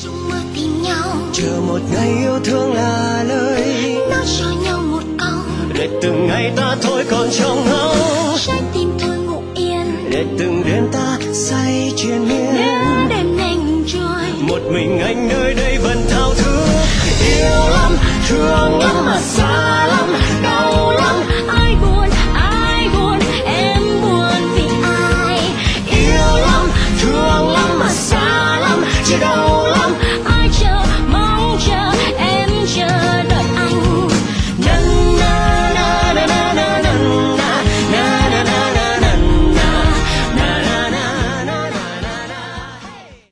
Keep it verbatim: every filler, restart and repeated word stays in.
Trong mơ tìm nhau, chờ một ngày yêu thương là lời nói cho nhau một câu, để từng ngày ta thôi còn trong ngóng, trái tim thôi ngủ yên, để từng đêm ta say triền miên. nếu đêm nhanh trôi, Một mình anh nơi